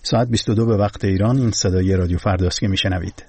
ساعت 22 به وقت ایران. این صدای رادیو فرداست که میشنوید.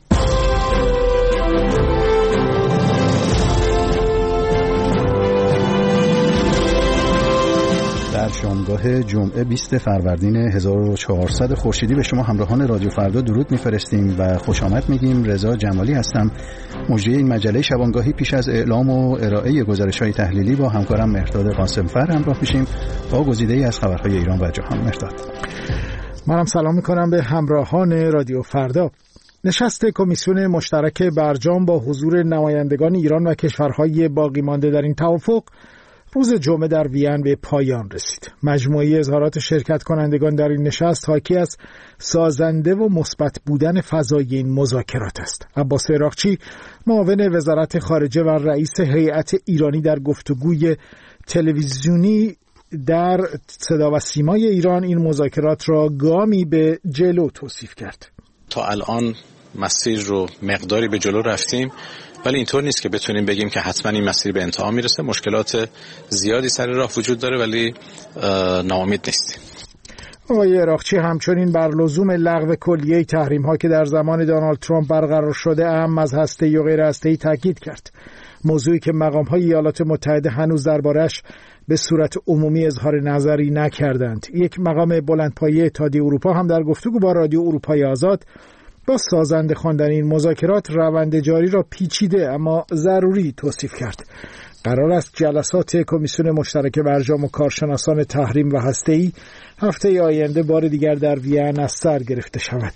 در شامگاه جمعه 20 فروردین 1400 خورشیدی به شما همراهان رادیو فردا درود میفرستیم و خوش آمد میگیم. رضا جمالی هستم. مجری این مجله شبانگاهی پیش از اعلام و ارائه گزارش‌های تحلیلی با همکارم مهرداد قاسمفر همراه میشیم با گزیده‌ای از خبرهای ایران و جهان. مهرداد. منم سلام میکنم به همراهان رادیو فردا. نشست کمیسیون مشترک برجام با حضور نمایندگان ایران و کشورهای باقی مانده در این توافق روز جمعه در وین به پایان رسید. مجموعه اظهارات شرکت کنندگان در این نشست حاکی از سازنده و مثبت بودن فضای این مذاکرات است. عباس عراقچی معاون وزارت خارجه و رئیس هیئت ایرانی در گفتگوی تلویزیونی در صدا و سیمای ایران این مذاکرات را گامی به جلو توصیف کرد. تا الان مسیر رو مقداری به جلو رفتیم، ولی اینطور نیست که بتونیم بگیم که حتما این مسیر به انتها میرسه. مشکلات زیادی سر راه وجود داره، ولی ناامید نیستیم. آقای عراقچی همچنین بر لزوم لغو کلیه تحریم ها که در زمان دونالد ترامپ برقرار شده اهم از هسته‌ای و غیر هسته‌ای تاکید کرد. موضوعی که مقام های ایالات متحده هنوز دربارش به صورت عمومی اظهار نظری نکردند. یک مقام بلندپایه اتحادیه اروپا هم در گفتگو با رادیو اروپای آزاد با سازنده خواندن این مذاکرات روند جاری را پیچیده اما ضروری توصیف کرد. قرار است جلسات کمیسیون مشترک برجام و کارشناسان تحریم و هسته‌ای هفته آینده بار دیگر در وین از سر گرفته شود.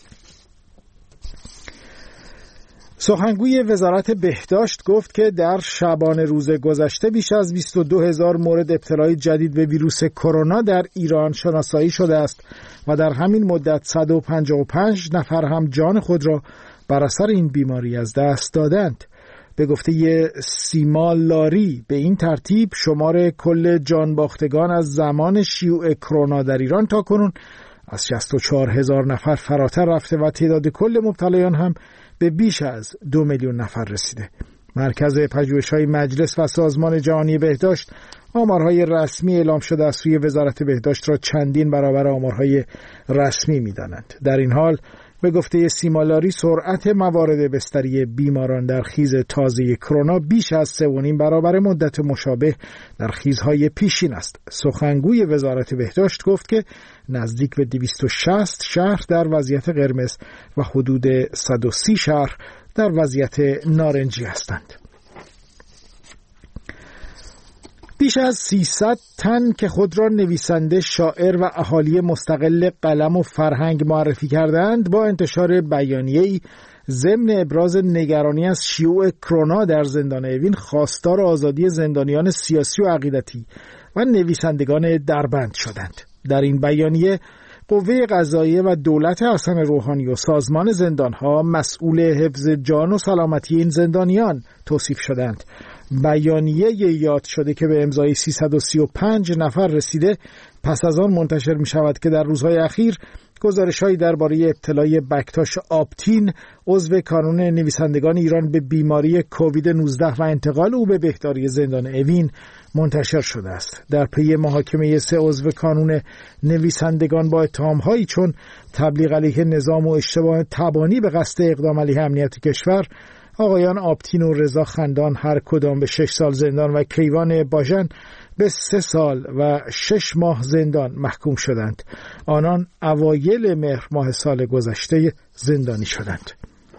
سخنگوی وزارت بهداشت گفت که در شبانه روز گذشته بیش از 22,000 مورد ابتلای جدید به ویروس کرونا در ایران شناسایی شده است و در همین مدت 155 نفر هم جان خود را بر اثر این بیماری از دست دادند. به گفته سیما لاری به این ترتیب شمار کل جانباختگان از زمان شیوع کرونا در ایران تا کنون از 64,000 نفر فراتر رفته و تعداد کل مبتلایان هم به بیش از 2 میلیون نفر رسیده. مرکز پژوهش‌های مجلس و سازمان جهانی بهداشت آمارهای رسمی اعلام شده از سوی وزارت بهداشت را چندین برابر آمارهای رسمی می‌دانند. در این حال به گفته سیما لاری سرعت موارد بستری بیماران در خیز تازه کرونا بیش از 3.5 برابر مدت مشابه در خیزهای پیشین است. سخنگوی وزارت بهداشت گفت که نزدیک به 260 شهر در وضعیت قرمز و حدود 130 شهر در وضعیت نارنجی هستند. بیش از 300 تن که خود را نویسنده، شاعر و اهالی مستقل قلم و فرهنگ معرفی کردند با انتشار بیانیه‌ای ضمن ابراز نگرانی از شیوع کرونا در زندان اوین خواستار آزادی زندانیان سیاسی و عقیدتی و نویسندگان دربند شدند. در این بیانیه قوه قضاییه و دولت حسن روحانی و سازمان زندانها مسئول حفظ جان و سلامتی این زندانیان توصیف شدند. بیانیه یاد شده که به امضای 335 نفر رسیده پس از آن منتشر می شود که در روزهای اخیر گزارش‌هایی درباره ابتلای بکتاش آپتین عضو کانون نویسندگان ایران به بیماری کووید 19 و انتقال او به بهداری زندان اوین منتشر شده است. در پی محاکمه 3 عضو کانون نویسندگان با اتهام‌هایی چون تبلیغ علیه نظام و اشتباه تبانی به قصد اقدام علیه امنیت کشور، آقایان آپتین و رضا خندان هر کدام به 6 سال زندان و کیوان باژن به 3 سال و 6 ماه زندان محکوم شدند. آنان اوایل مهر ماه سال گذشته زندانی شدند.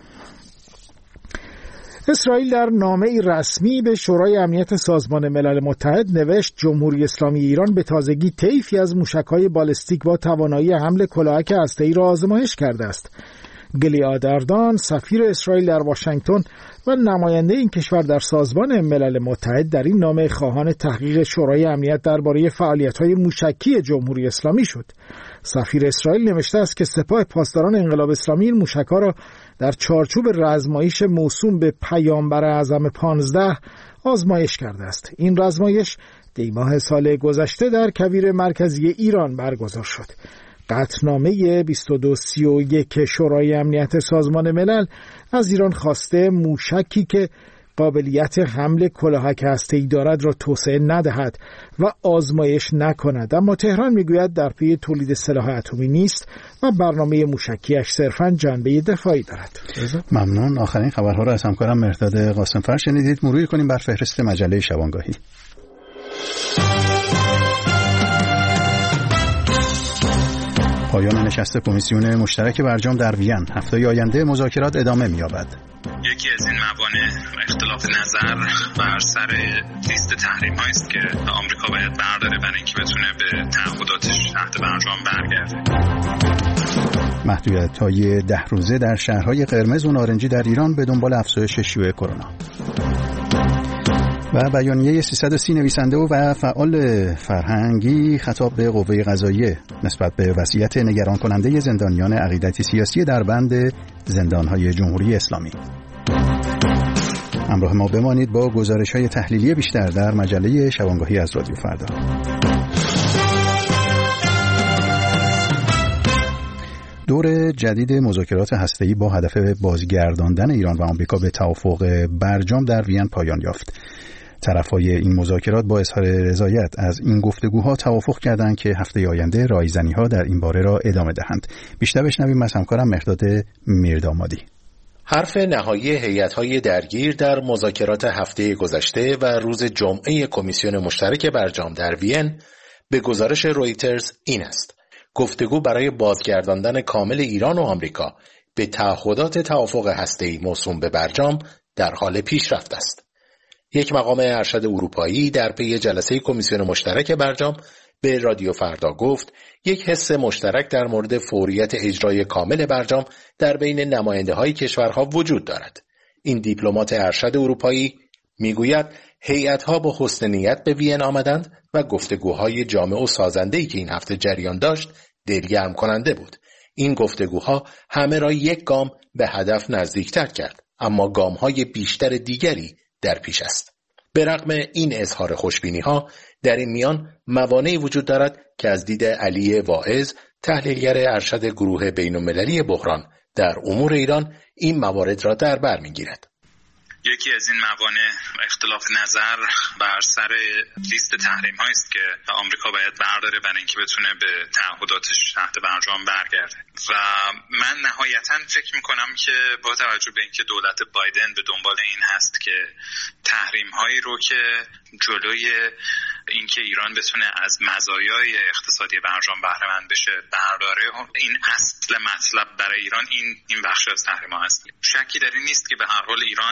اسرائیل در نامه‌ای رسمی به شورای امنیت سازمان ملل متحد نوشت جمهوری اسلامی ایران به تازگی طیفی از موشک‌های بالستیک با توانایی حمل کلاهک هسته‌ای را آزمایش کرده است. گلیاد اردان سفیر اسرائیل در واشنگتن و نماینده این کشور در سازمان ملل متحد در این نامه خواهان تحقیق شورای امنیت درباره فعالیت‌های موشکی جمهوری اسلامی شد. سفیر اسرائیل نوشته است که سپاه پاسداران انقلاب اسلامی این موشک‌ها را در چارچوب رزمایش موسوم به پیامبر اعظم 15 آزمایش کرده است. این رزمایش دی ماه سال گذشته در کویر مرکزی ایران برگزار شد. قطعنامه 2231 شورای امنیت سازمان ملل از ایران خواسته موشکی که قابلیت حمل کلاهک هسته‌ای دارد را توسعه ندهد و آزمایش نکند، اما تهران میگوید در پی تولید سلاح اتمی نیست و برنامه موشکیش صرفاً جنبه دفاعی دارد. ممنون. آخرین خبرها را از همکارم مهرداد قاسمفر شنیدید. مرور کنیم بر فهرست مجله شبانگاهی. پایان نشست کمیسیون مشترک برجام در وین. هفته آینده مذاکرات ادامه می‌یابد. یکی از این موانع اختلاف نظر بر سر لیست تحریم‌هایی است که آمریکا باید برداره برای اینکه بتونه به تعهداتش تحت برجام برگرده. محدودیت‌های 10 روزه در شهرهای قرمز و نارنجی در ایران به دنبال افزایش شیوع کرونا. و بیانیه 330 نویسنده و فعال فرهنگی خطاب به قوه قضاییه نسبت به وصیت نگران کننده زندانیان عقیدتی سیاسی در بند زندانهای جمهوری اسلامی. همراه ما بمانید با گزارش‌های تحلیلی بیشتر در مجله شبانگاهی از رادیو فردا. دور جدید مذاکرات هسته‌ای با هدف بازگرداندن ایران و آمریکا به توافق برجام در وین پایان یافت. طرفای این مذاکرات با اظهار رضایت از این گفتگوها توافق کردند که هفته آینده رایزنی‌ها در این باره را ادامه دهند. بیشتر بشنویم از همکارم مهرداد میردامادی. حرف نهایی هیئت‌های درگیر در مذاکرات هفته گذشته و روز جمعه کمیسیون مشترک برجام در وین به گزارش رویترز این است: گفتگو برای بازگرداندن کامل ایران و آمریکا به تعهدات توافق هسته‌ای موسوم به برجام در حال پیشرفت است. یک مقام ارشد اروپایی در پی جلسه کمیسیون مشترک برجام به رادیو فردا گفت یک حس مشترک در مورد فوریت اجرای کامل برجام در بین نماینده‌های کشورها وجود دارد. این دیپلمات ارشد اروپایی میگوید هیئت‌ها با حسن نیت به وین آمدند و گفتگوهای جامع و سازنده‌ای که این هفته جریان داشت دلگرم کننده بود. این گفتگوها همه را یک گام به هدف نزدیکتر کرد، اما گام‌های بیشتر دیگری در پیش است. به رغم این اظهار خوشبینی‌ها، در این میان موانعی وجود دارد که از دید علی واعظ، تحلیلگر ارشد گروه بین‌المللی بحران در امور ایران، این موارد را در بر می‌گیرد. یکی از این موانع اختلاف نظر بر سر لیست تحریم‌هایی است که آمریکا باید برداره برای اینکه بتونه به تعهداتش تحت برجام برگرده و من نهایتاً فکر می‌کنم که با توجه به اینکه دولت بایدن به دنبال این هست که تحریم‌هایی رو که جلوی اینکه ایران بتونه از مزایای اقتصادی برجام بهره مند بشه برداره، این اصل مطلب برای ایران این بخش از تحریم‌ها است. شکی در این نیست که به هر حال ایران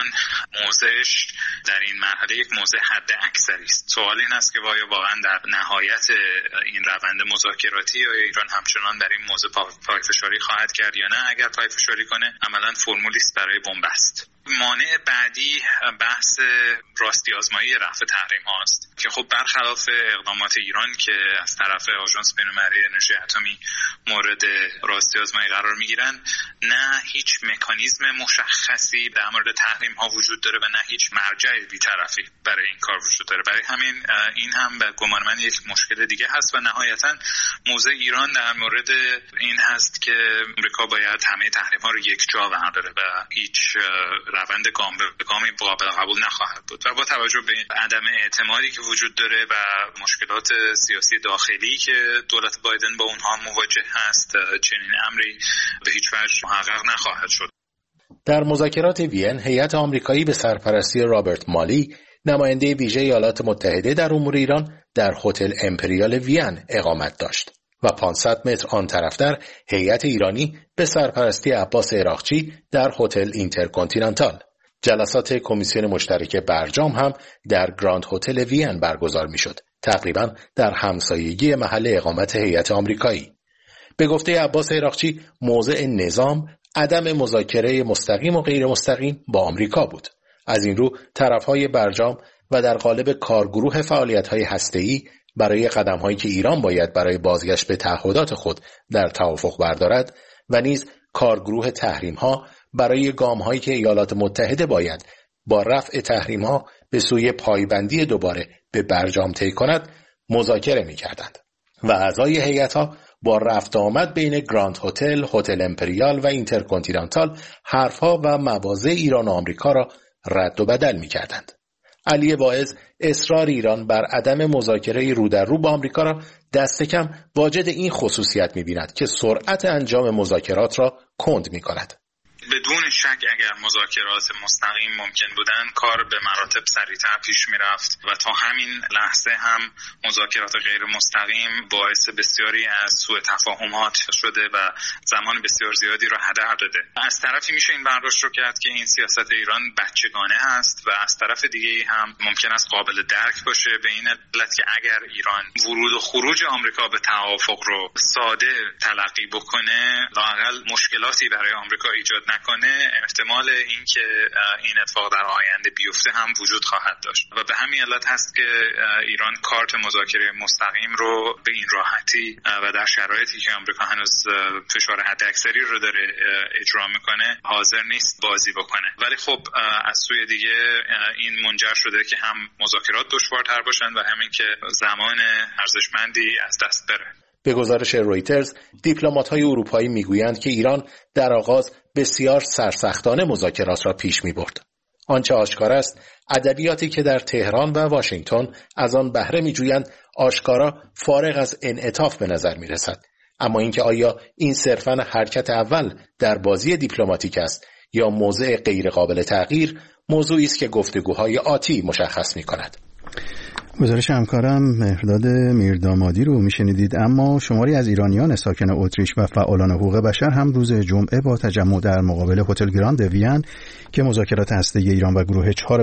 موضعش در این مرحله یک موضع حد اکثری است. سوال این است که واقعا در نهایت این روند مذاکراتی یا ایران همچنان در این موضع پایه‌فشاری خواهد کرد یا نه. اگر پایه‌فشاری کنه عملاً فرمولی است برای بنبست. مانع بعدی بحث راستی آزمایی رفع تحریم هاست که خب برخلاف اقدامات ایران که از طرف آژانس بین‌المللی انرژی اتمی مورد راستی آزمایی قرار میگیرن، نه هیچ مکانیزم مشخصی در مورد تحریم ها وجود داره و نه هیچ مرجع بی‌طرفی برای این کار وجود داره. برای همین این هم به گمان من یک مشکل دیگه هست و نهایتاً موضع ایران در مورد این هست که آمریکا باید همه تحریم ها رو یک جا برداره و هیچ روند گام به گامی قابل قبول نخواهد بود. و با توجه به عدم اعتمادی که وجود داره و مشکلات سیاسی داخلی که دولت بایدن با اونها مواجه هست، چنین امری به هیچ وجه محقق نخواهد شد. در مذاکرات وین، هیئت آمریکایی به سرپرستی رابرت مالی، نماینده ویژه ایالات متحده در امور ایران، در هتل امپریال وین اقامت داشت و 500 متر آن طرفتر هیئت ایرانی به سرپرستی عباس عراقچی در هتل اینترکانتیننتال. جلسات کمیسیون مشترک برجام هم در گراند هتل وین برگزار میشد، تقریبا در همسایگی محل اقامت هیئت آمریکایی. به گفته عباس عراقچی، موضع نظام عدم مذاکره مستقیم و غیر مستقیم با آمریکا بود. از این رو طرفهای برجام و در قالب کارگروه فعالیت‌های هسته‌ای برای قدم‌هایی که ایران باید برای بازگشت به تعهدات خود در توافق بردارد و نیز کارگروه تحریم‌ها برای گام‌هایی که ایالات متحده باید با رفع تحریم‌ها به سوی پایبندی دوباره به برجام طی کند مذاکره می‌کردند و اعضای هیئت‌ها با رفت آمد بین گراند هتل، هتل امپریال و اینترکانتیننتال حرف‌ها و مواضع ایران و آمریکا را رد و بدل می‌کردند. علی واعظ اصرار ایران بر عدم مذاکره رو در رو با آمریکا را دست کم واجد این خصوصیت می‌بیند که سرعت انجام مذاکرات را کند می‌کند. بدون شک اگر مذاکرات مستقیم ممکن بودن کار به مراتب سریعتر پیش میرفت و تا همین لحظه هم مذاکرات غیر مستقیم باعث بسیاری از سوء تفاهمات شده و زمان بسیار زیادی را هدر داده. از طرفی میشه این برداشت رو کرد که این سیاست ایران بچگانه است و از طرف دیگه هم ممکن است قابل درک باشه به این علت که اگر ایران ورود و خروج آمریکا به توافق رو ساده تلقی بکنه لااقل مشکلاتی برای آمریکا ایجاد نکنه، احتمال اینکه این اتفاق در آینده بیفته هم وجود خواهد داشت و به همین علت هست که ایران کارت مذاکره مستقیم رو به این راحتی و در شرایطی که آمریکا هنوز فشار حداکثری رو داره اجرا میکنه حاضر نیست بازی بکنه. ولی خب از سوی دیگه این منجر شده که هم مذاکرات دشوارتر باشن و همین که زمان ارزشمندی از دست بره. به گزارش رویترز، دیپلمات‌های اروپایی میگویند که ایران در آغاز بسیار سرسختانه مذاکرات را پیش می‌برد. آنچه آشکار است، ادبیاتی که در تهران و واشنگتن از آن بهره می‌جویند آشکارا فارغ از انعطاف به نظر می‌رسد. اما اینکه آیا این صرفاً حرکت اول در بازی دیپلماتیک است یا موضع غیر قابل تغییر، موضوعی است که گفتگوهای آتی مشخص می‌کند. گزارش همکارم مهرداد میردامادی رو میشنیدید. اما شماری از ایرانیان ساکن اتریش و فعالان حقوق بشر هم روز جمعه با تجمع در مقابل هتل گراند وین که مذاکرات هسته‌ای ایران و گروه 4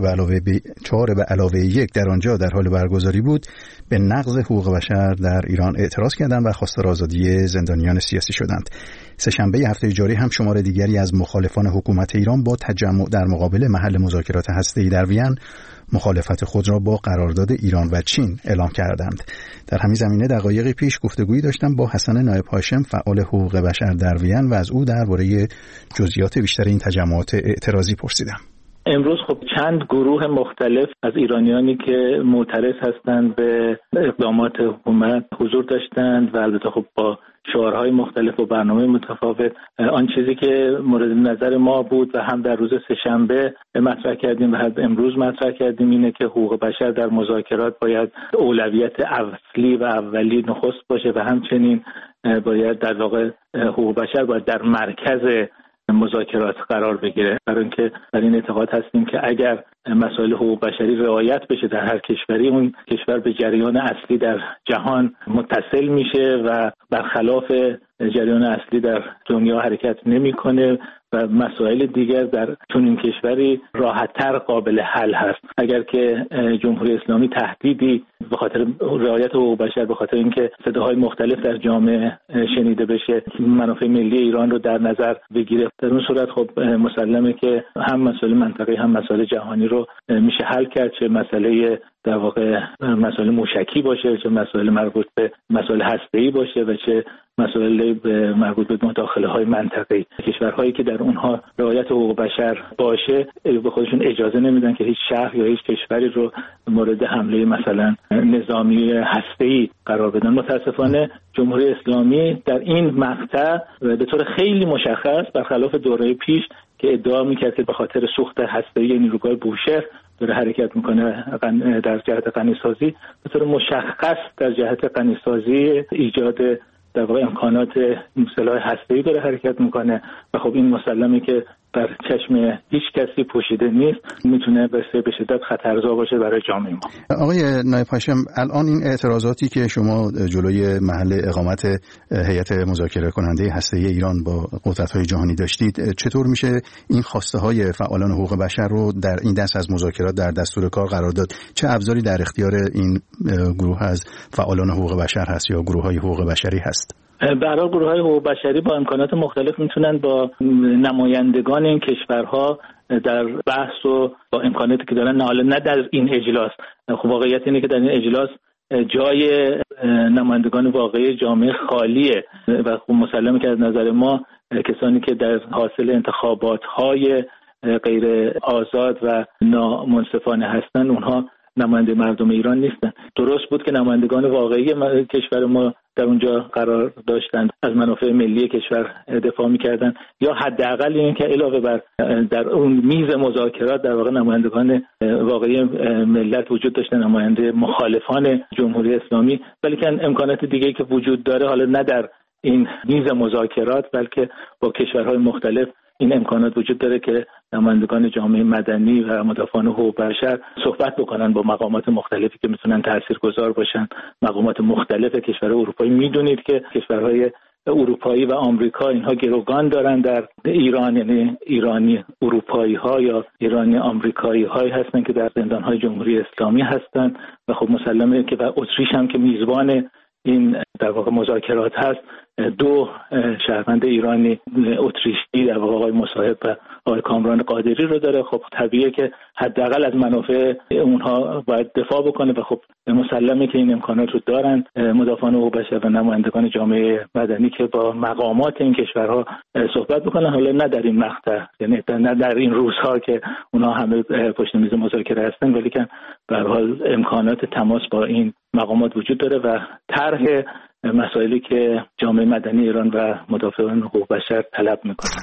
به علاوه 1 در آنجا در حال برگزاری بود، به نقض حقوق بشر در ایران اعتراض کردند و خواستار آزادی زندانیان سیاسی شدند. سه‌شنبه هفته جاری هم شمار دیگری از مخالفان حکومت ایران با تجمع در مقابل محل مذاکرات هسته‌ای در وین مخالفت خود را با قرارداد ایران و چین اعلام کردند. در همین زمینه دقایقی پیش گفتگویی داشتم با حسن نایب هاشم، فعال حقوق بشر در وین، و از او درباره جزئیات بیشتر این تجمعات اعتراضی پرسیدم. امروز خب چند گروه مختلف از ایرانیانی که معترض هستند به اقدامات حکومت حضور داشتند و البته خب با شعارهای مختلف و برنامه متفاوت. آن چیزی که مورد نظر ما بود و هم در روز سه‌شنبه مطرح کردیم و هم امروز مطرح کردیم اینه که حقوق بشر در مذاکرات باید اولویت اصلی و اولی نخست باشه و همچنین باید در واقع حقوق بشر باید در مرکز مذاکرات قرار بگیره، برای اینکه در این اعتقاد هستیم که اگر مسائل حقوق بشری رعایت بشه در هر کشوری، اون کشور به جریان اصلی در جهان متصل میشه و برخلاف جریان اصلی در دنیا حرکت نمیکنه و مسائل دیگر در چنین کشوری راحت‌تر قابل حل هست. اگر که جمهوری اسلامی تهدیدی به خاطر رعایت حقوق بشر، به خاطر اینکه صداهای مختلف در جامعه شنیده بشه، منافع ملی ایران رو در نظر بگیره، در اون صورت خب مسلمه که هم مسائل منطقه‌ای هم مسائل جهانی رو میشه حل کرد، چه مسئله در واقع مسائل موشکی باشه، چه مسائل مربوط به مسائل هسته‌ای باشه و چه مسائل مربوط به مداخله‌های منطقه‌ای. کشورهایی که در اونها رعایت حقوق بشر باشه به خودشون اجازه نمیدن که هیچ شهر یا هیچ کشوری رو مورد حمله مثلا نظامی هسته‌ای قرار بدن. متاسفانه جمهوری اسلامی در این مقطع به طور خیلی مشخص برخلاف دوره پیش که ادعا می‌کرد که به خاطر سوخت هسته‌ای نیروگاه بوشهر داره حرکت میکنه در جهت غنیسازی، به طور مشخص در جهت غنیسازی ایجاد در واقع امکانات سلاح هسته‌ای داره حرکت میکنه و خب این مسلمه که بر چشم هیچ کسی پوشیده نیست، میتونه به شدت خطرزا باشه برای جامعه ما. آقای نایب هاشم، الان این اعتراضاتی که شما جلوی محل اقامت هیئت مذاکره کننده هسته‌ای ایران با قدرت‌های جهانی داشتید، چطور میشه این خواسته‌های فعالان حقوق بشر رو در این دست از مذاکرات در دستور کار قرار داد؟ چه ابزاری در اختیار این گروه از فعالان حقوق بشر هست یا گروه‌های حقوق بشری هست؟ برای گروه‌های حقوق بشری با امکانات مختلف میتونن با نمایندگان این کشورها در بحث و با امکاناتی که دارن، نه در این اجلاس، خب واقعیت اینه که در این اجلاس جای نمایندگان واقعی جامعه خالیه و خب مسلمه که از نظر ما کسانی که در حاصل انتخابات‌های غیر آزاد و نامنصفانه هستن، اونها نماینده مردم ایران نیستن. درست بود که نمایندگان واقعی کشور ما در اونجا قرار داشتند، از منافع ملی کشور دفاع می‌کردند، یا حداقل این که علاوه بر در اون میز مذاکرات در واقع نمایندگان واقعی ملت وجود داشتن، نماینده مخالفان جمهوری اسلامی، ولی که امکانات دیگه‌ای که وجود داره، حالا نه در این میز مذاکرات بلکه با کشورهای مختلف این امکانات وجود داره که نمایندگان جامعه مدنی و مدافعان حقوق بشر صحبت بکنن با مقامات مختلفی که میتونن تاثیرگذار باشن، مقامات مختلف کشورهای اروپایی. میدونید که کشورهای اروپایی و آمریکا اینها گروگان دارن در ایران، یعنی ایرانی اروپایی ها یا ایرانی آمریکایی هایی هستن که در زندان های جمهوری اسلامی هستن و خب مسلمه که و اتریش هم که میزبان این در واقع مذاکرات هست، 2 شهروند ایرانی اتریشی در واقع آقای مصاحب و آقای کامران قادری رو داره. خب طبیعیه که حداقل از منافع اونها باید دفاع بکنه و خب مسلمه که این امکانات رو دارن مدافعان حقوق بشر و نمایندگان جامعه مدنی که با مقامات این کشورها صحبت بکنن، حالا نه در این مقطع، یعنی نه در این روزها که اونها همه پشت میز مذاکره هستن، ولی که به هر حال امکانات تماس با این مقامات وجود داره و طرح مسائلی که جامعه مدنی ایران و مدافعان حقوق بشر طلب میکنن.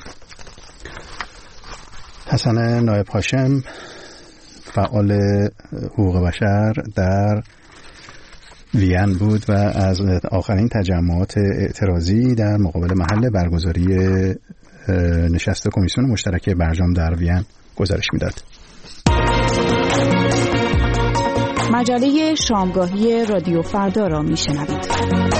حسن نایب هاشم، فعال حقوق بشر در وین بود و از آخرین تجمعات اعتراضی در مقابل محل برگزاری نشست کمیسیون مشترک برجام در وین گزارش میداد. مجله شامگاهی رادیو فردا را میشنوید.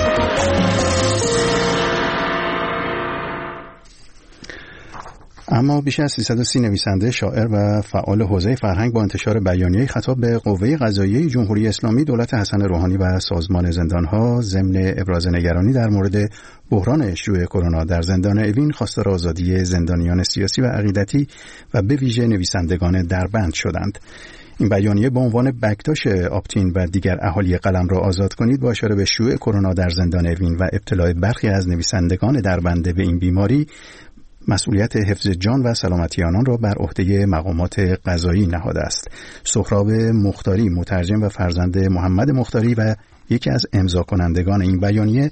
اما بیش از 330 نویسنده، شاعر و فعال حوزه فرهنگ با انتشار بیانیه‌ای خطاب به قوه قضاییه جمهوری اسلامی، دولت حسن روحانی و سازمان زندان‌ها ضمن ابراز نگرانی در مورد بحران شیوع کرونا در زندان اوین خواستار آزادی زندانیان سیاسی و عقیدتی و به ویژه نویسندگان دربند شدند. این بیانیه با عنوان بکتاش آپتین و دیگر اهالی قلم را آزاد کنید با اشاره به شیوع کرونا در زندان اوین و ابتلا برخی از نویسندگان دربنده به این بیماری، مسئولیت حفظ جان و سلامتی آنان را بر عهده مقامات قضایی نهاده است. سهراب مختاری، مترجم و فرزند محمد مختاری و یکی از امضا کنندگان این بیانیه،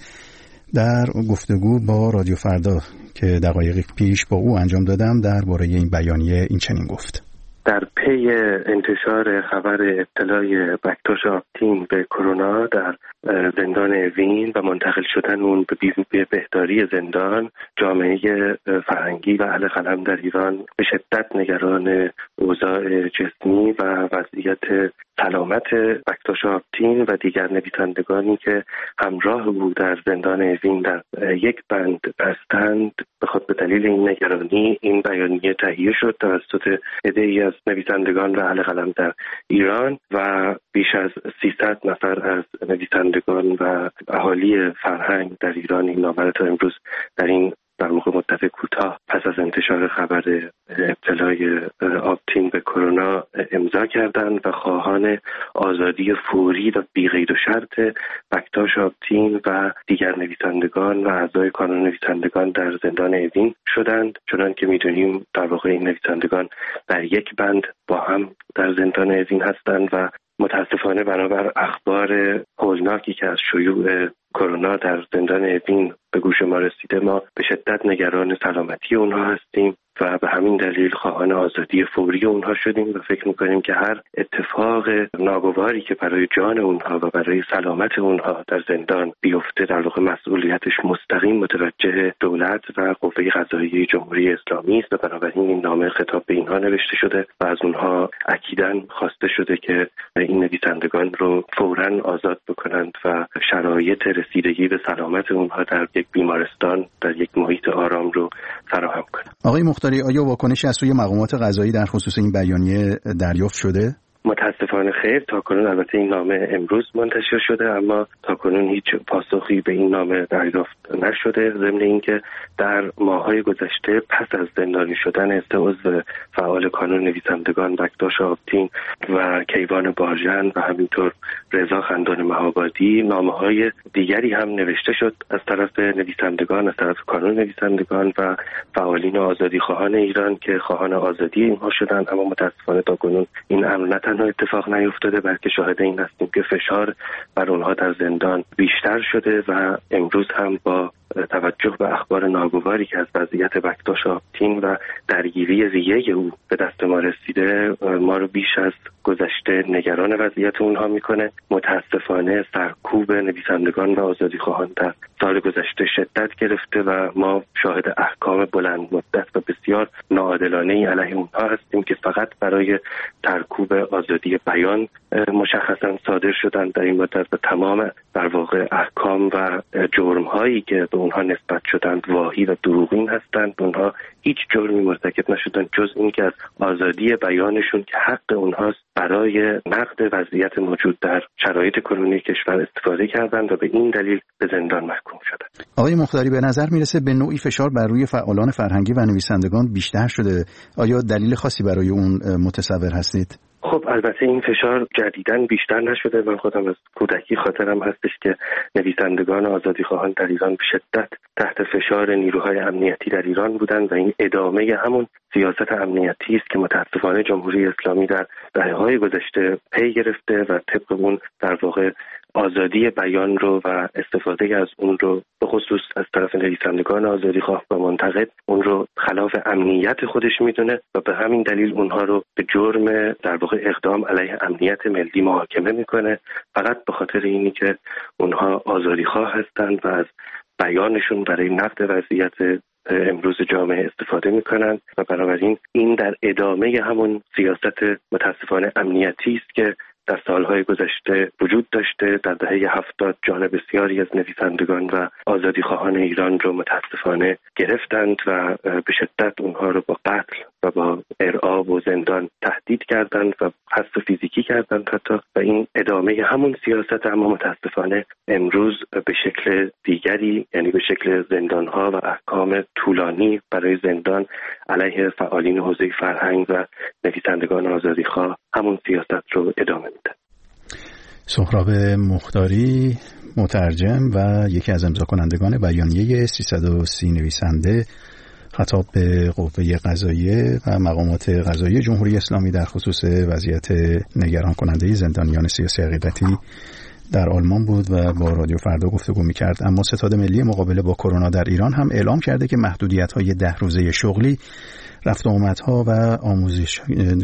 در گفتگو با رادیو فردا که دقایقی پیش با او انجام دادم درباره این بیانیه این چنین گفت: در پی انتشار خبر ابتلای بکتاش آپتین به کرونا در زندان وین و منتقل شدن اون به بهداری زندان، جامعه فرهنگی و اهل قلم در ایران به شدت نگران اوضاع جسمی و وضعیت سلامت بکتاش آپتین و دیگر نویسندگانی که همراه او در زندان وین در یک بند هستند به خود به دلیل این نگرانی این بیانیه تهیه شد توسط عده‌ای از نویسندگان و اهل قلم در ایران و بیش از 300 نفر از نویسندگان و اهالی فرهنگ در ایران این نامه را تا امروز در این در موقع مدت کوتاه پس از انتشار خبر ابتلای آپتین به کرونا امضا کردند و خواهان آزادی فوری و بی‌قید و شرط بکتاش آپتین و دیگر نویسندگان و اعضای کانون نویسندگان در زندان اوین شدند. چنان که می‌دونیم در واقع این نویسندگان در یک بند با هم در زندان اوین هستند و متاسفانه بنابر اخبار هولناکی که از شیوع کرونا در زندان اوین به گوش ما رسیده، ما به شدت نگران سلامتی اونها هستیم و به همین دلیل خواهان آزادی فوری اونها شدیم و فکر میکنیم که هر اتفاق ناگواری که برای جان اونها و برای سلامت اونها در زندان بیفته در واقع مسئولیتش مستقیم متوجه دولت و قوه قضاییه جمهوری اسلامی است و بنابراین این نامه خطاب به اینها نوشته شده و از اونها اکیداً خواسته شده که این نویسندگان رو فوراً آزاد بکنند و شرایط رسیدگی به سلامت اونها در یک بیمارستان در یک محیط آرام رو فراهم کنند. آقای مختاری، آیا واکنشی از سوی مقامات قضایی در خصوص این بیانیه دریافت شده؟ متاسفانه خیر. تاکنون البته این نامه امروز منتشر شده اما تاکنون هیچ پاسخی به این نامه دریافت نشده، ضمن اینکه در ماه‌های گذشته پس از زندانی شدن سه عضو فعال کانون نویسندگان بکتاش آپتین و کیوان بارجن و همینطور رضا خندان مهابادی، نامه‌های دیگری هم نوشته شد از طرف نویسندگان، از طرف کانون نویسندگان و فعالین آزادیخواهان ایران که خواهان آزادی اینها شدند، اما متاسفانه تاکنون این امر تنها اتفاق نیفتاده، بلکه شاهد این هستیم که فشار بر اونها در زندان بیشتر شده و امروز هم با توجه به اخبار ناگواری که از وضعیت بکتاش آپتین و درگیری ریه او به دست ما رسیده، ما رو بیش از گذشته نگران وضعیت اونها میکنه. متاسفانه سرکوب نویسندگان و آزادیخواهان در سال گذشته شدت گرفته و ما شاهد احکام بلند مدت و بسیار ناعادلانه علیه اونها هستیم که فقط برای سرکوب آزادی بیان مشخصا صادر شدن در این مدت و تمام در واقع احکام و جرم‌هایی که به اونها نسبت شدند واهی و دروغین هستند. اونها هیچ جرمی مرتکب نشدن جز اینکه از آزادی بیانشون که حق اونهاست برای نقد وضعیت موجود در شرایط کرونی کشور استفاده کردند و به این دلیل به زندان محکوم شدند. آقای مختاری، به نظر میرسه به نوعی فشار بر روی فعالان فرهنگی و نویسندگان بیشتر شده. آیا دلیل خاصی برای اون متصور هستید؟ خب البته این فشار جدیداً بیشتر نشده. من خودم از کودکی خاطرم هستش که نویسندگان آزادیخواهان در ایران به شدت تحت فشار نیروهای امنیتی در ایران بودند و این ادامه همون سیاست امنیتی است که متاسفانه جمهوری اسلامی در دهه‌های گذشته پی گرفته و طبق اون در واقع آزادی بیان رو و استفاده از اون رو به خصوص از طرف نویسندگان آزادیخواه و منتقد اون رو خلاف امنیت خودش میدونه و به همین دلیل اونها رو به جرم در واقع اقدام علیه امنیت ملی محاکمه میکنه، فقط به خاطر اینی که اونها آزادیخواه هستند و از بیانشون برای نقد وضعیت امروز جامعه استفاده میکنند و بنابراین این در ادامه همون سیاست متاسفانه امنیتی است که در سالهای گذشته وجود داشته. در دهه 70 جان بسیاری از نویسندگان و آزادیخواهان ایران رو متاسفانه گرفتند و به شدت اونها رو با قتل و با ارعاب و زندان تهدید کردند و حذف فیزیکی کردند حتی، و این ادامه همون سیاست اما متاسفانه امروز به شکل دیگری، یعنی به شکل زندانها و احکام طولانی برای زندان علیه فعالین حوزه فرهنگ و نویسندگان آزادیخواه همون سیاست رو ادامه میده. سهراب مختاری، مترجم و یکی از امضا کنندگان بیانیه 330 نویسنده خطاب به قوه قضاییه و مقامات قضایی جمهوری اسلامی در خصوص وضعیت نگران کننده زندانیان سیاسی عقیدتی در آلمان بود و با رادیو فردا گفتگو می‌کرد. اما ستاد ملی مقابله با کرونا در ایران هم اعلام کرده که محدودیت‌های 10 روزه شغلی، رفت و آمدها و آموزش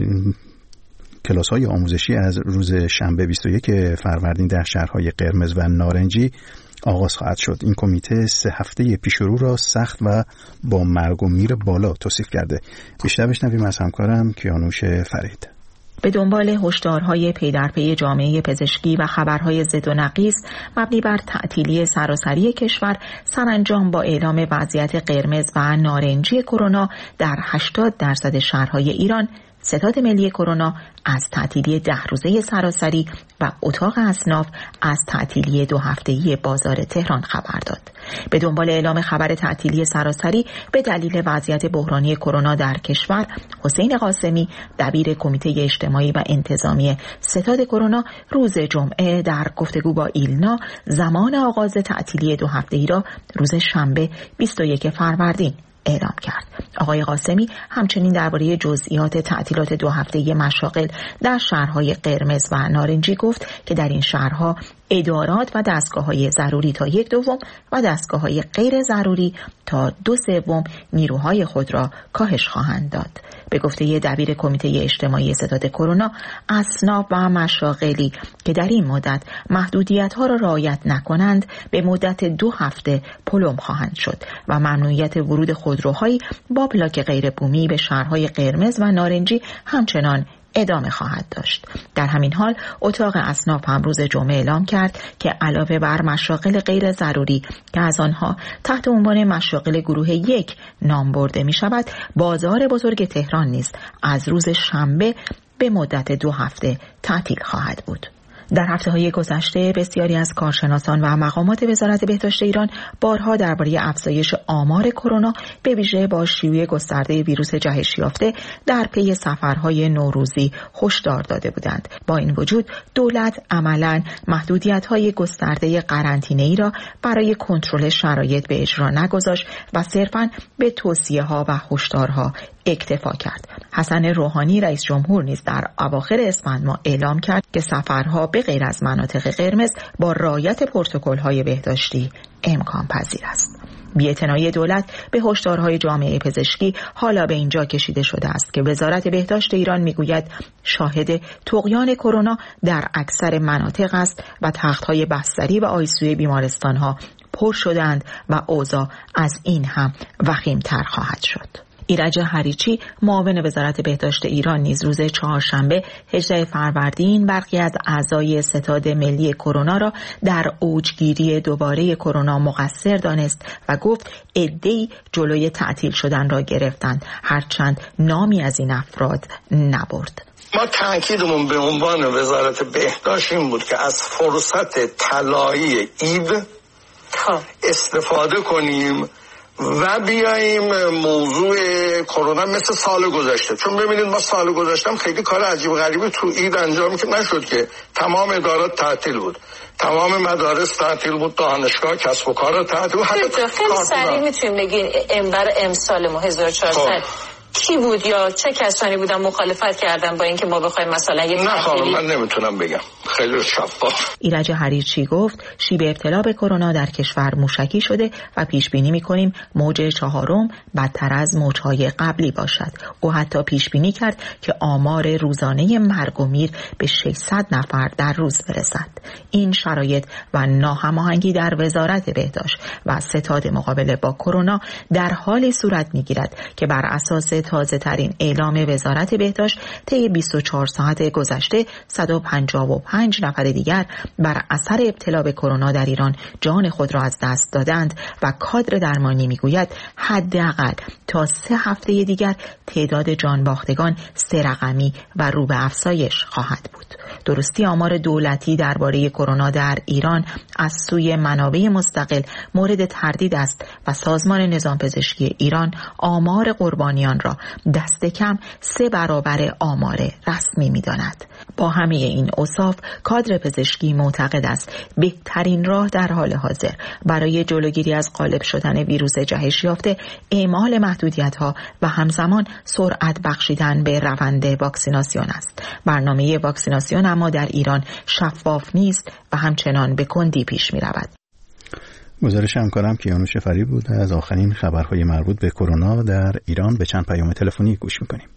کلاس‌های آموزشی از روز شنبه 21 فروردین در شهرهای قرمز و نارنجی آغاز خواهد شد. این کمیته 3 هفته پیشرو را سخت و با مرگ و میر بالا توصیف کرده. بیشتر بشنویم از همکارم کیانوش فرید. به دنبال هشدارهای پی در پی جامعه پزشکی و خبرهای ضد و نقیض مبنی بر تعطیلی سراسری کشور، سرانجام با اعلام وضعیت قرمز و نارنجی کرونا در 80% شهرهای ایران، ستاد ملی کرونا از تعطیلی 10 روزه سراسری و اتاق اصناف از تعطیلی 2 هفته‌ای بازار تهران خبر داد. به دنبال اعلام خبر تعطیلی سراسری به دلیل وضعیت بحرانی کرونا در کشور، حسین قاسمی، دبیر کمیته اجتماعی و انتظامی ستاد کرونا، روز جمعه در گفتگو با ایلنا زمان آغاز تعطیلی 2 هفته‌ای را روز شنبه 21 فروردین اعلام کرد. آقای قاسمی همچنین درباره جزئیات تعطیلات 2 هفته‌ای مشاغل در شهرهای قرمز و نارنجی گفت که در این شهرها ادارات و دستگاه‌های ضروری تا 1/2 و دستگاه‌های غیر ضروری تا 2/3 نیروهای خود را کاهش خواهند داد. به گفته دبیر کمیته اجتماعی ستاد کرونا، اصناف و مشاغلی که در این مدت محدودیت‌ها را رعایت نکنند به مدت 2 هفته پلم خواهند شد و ممنوعیت ورود خودروهایی با پلاک غیر بومی به شهرهای قرمز و نارنجی همچنان ادامه خواهد داشت. در همین حال اتاق اصناف هم روز جمعه اعلام کرد که علاوه بر مشاغل غیر ضروری که از آنها تحت عنوان مشاغل گروه 1 نام برده می شود، بازار بزرگ تهران نیز از روز شنبه به مدت 2 هفته تعطیل خواهد بود. در هفته‌های گذشته بسیاری از کارشناسان و مقامات وزارت بهداشت ایران بارها درباره افزایش آمار کرونا به ویژه با شیوع گسترده ویروس جهش یافته در پی سفرهای نوروزی هشدار داده بودند. با این وجود دولت عملاً محدودیت‌های گسترده قرنطینه‌ای را برای کنترل شرایط به اجرا نگذاشت و صرفاً به توصیه‌ها و هشدارها اکتفا کرد. حسن روحانی رئیس جمهور نیز در اواخر اسفند ماه اعلام کرد که سفرها به غیر از مناطق قرمز با رعایت پروتکل‌های بهداشتی امکان پذیر است. بی‌اعتنایی دولت به هشدارهای جامعه پزشکی حالا به اینجا کشیده شده است که وزارت بهداشت ایران میگوید شاهد طغیان کرونا در اکثر مناطق است و تخت‌های بستری و آیسی‌یو بیمارستان‌ها پر شدند و اوضاع از این هم وخیم‌تر خواهد شد. ایرج هریچی معاون وزارت بهداشت ایران نیز روز چهارشنبه 18 فروردین برخی از اعضای ستاد ملی کرونا را در اوجگیری دوباره کرونا مقصر دانست و گفت عده‌ای جلوی تعطیل شدن را گرفتند، هرچند نامی از این افراد نبرد. ما تأکیدمون به عنوان وزارت بهداشت این بود که از فرصت طلایی عید استفاده کنیم و بیاییم موضوع کرونا مثل سال گذشته، چون ببینید ما سال گذشتم خیلی کار عجیب غریبی تو عید انجام که نشد که تمام ادارات تعطیل بود، تمام مدارس تعطیل بود، دانشگاه کسب و کار تعطیل بود. خیلی سریع میتونیم بگیم برای امسال ما 1400 کی بود یا چه کسانی بودن مخالفت کردن با اینکه ما بخوایم مثلا یه تعطیلی؟ من نمیتونم بگم، خیلی شفاف. ایرج هریچی گفت شیب ابتلا به کرونا در کشور موشکی شده و پیش بینی می‌کنیم موج چهارم بدتر از موج‌های قبلی باشد. او حتی پیش بینی کرد که آمار روزانه مرگ و میر به 600 نفر در روز برسد. این شرایط و ناهماهنگی در وزارت بهداشت و ستاد مقابله با کرونا در حالی صورت می‌گیرد که بر اساس تازه ترین اعلام وزارت بهداشت طی 24 ساعت گذشته 155 نفر دیگر بر اثر ابتلا به کرونا در ایران جان خود را از دست دادند و کادر درمانی میگوید حداقل تا 3 هفته دیگر تعداد جان باختگان 3 رقمی و رو به افزایش خواهد بود. درستی آمار دولتی درباره کرونا در ایران از سوی منابع مستقل مورد تردید است و سازمان نظام پزشکی ایران آمار قربانیان را دست کم 3 برابر آمار رسمی می‌داند. با همه این اوصاف کادر پزشکی معتقد است بهترین راه در حال حاضر برای جلوگیری از غالب شدن ویروس جهش یافته اعمال محدودیت‌ها و همزمان سرعت بخشیدن به روند واکسیناسیون است. برنامه واکسیناسیون اما در ایران شفاف نیست و همچنان به کندی پیش می‌رود. گزارش همکارم کیانوش فری بود. از آخرین خبرهای مربوط به کرونا در ایران به چند پیام تلفنی گوش می‌کنیم.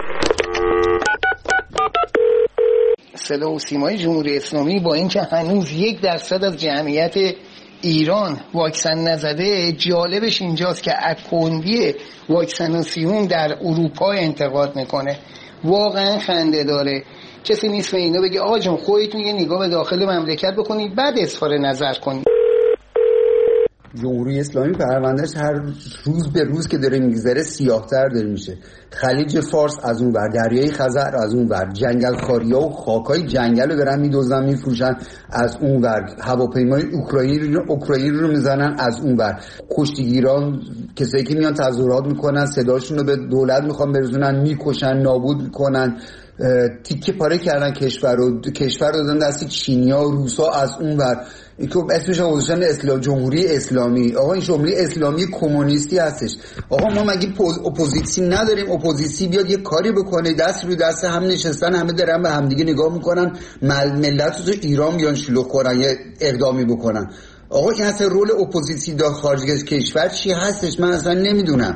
صدا و سیمای جمهوری اسلامی با اینکه هنوز 1% از جمعیت ایران واکسن نزده، جالبش اینجاست که از کندی واکسیناسیون در اروپا انتقاد میکنه. واقعا خنده داره. کسی نیست به اینا بگه آقا جون خودتون یه نگاه به داخل مملکت بکنید بعد اظهار نظر کنید. جمهوری اسلامی پروندهش هر روز به روز که داره میگذره سیاه‌تر داره میشه. خلیج فارس از اون ور، دریای خزر از اون ور، جنگل خاریا و خاکای جنگل رو دارن میدزدن میفروشن از اون ور، هواپیمای اوکراین رو میزنن از اون ور، کشتیگیران کسایی که میان تظاهرات میکنن صداشون رو به دولت میخوان برسونن میکشن نابود میکنن، تیکه پاره کردن کشور رو دادن دست چینیا و روسا از اون ور. که اسمش گذاشتن جمهوری اسلامی. آقا این جمهوری اسلامی کمونیستی هستش. آقا ما مگه اپوزیسی نداریم؟ اپوزیسی بیاد یه کاری بکنه، دست رو دست هم نشستن، همه دارن به همدیگه نگاه میکنن، ملت رو ایران بیان شلوغ کنن، یه اقدامی بکنن. آقا این اصلا رول اپوزیسی در خارج کشور چی هستش؟ من اصلا نمیدونم.